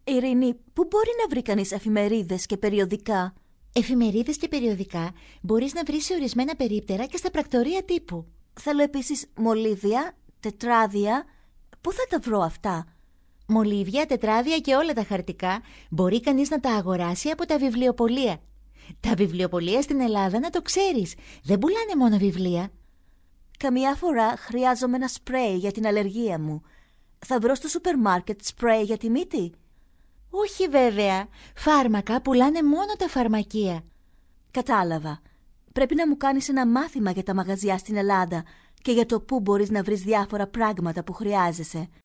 Ειρήνη, πού μπορεί να βρει κανείς εφημερίδες και περιοδικά? Εφημερίδες και περιοδικά μπορείς να βρεις σε ορισμένα περίπτερα και στα πρακτορεία τύπου. Θέλω επίσης μολύβια, τετράδια. Πού θα τα βρω αυτά? Μολύβια, τετράδια και όλα τα χαρτικά μπορεί κανείς να τα αγοράσει από τα βιβλιοπωλεία. Τα βιβλιοπωλεία στην Ελλάδα, να το ξέρεις, δεν πουλάνε μόνο βιβλία. Καμιά φορά χρειάζομαι ένα σπρέι για την αλλεργία μου. Θα βρω στο σούπερ μάρκετ σπρέι για τη μύτη? Όχι βέβαια, φάρμακα πουλάνε μόνο τα φαρμακεία. Κατάλαβα. Πρέπει να μου κάνεις ένα μάθημα για τα μαγαζιά στην Ελλάδα και για το πού μπορείς να βρεις διάφορα πράγματα που χρειάζεσαι.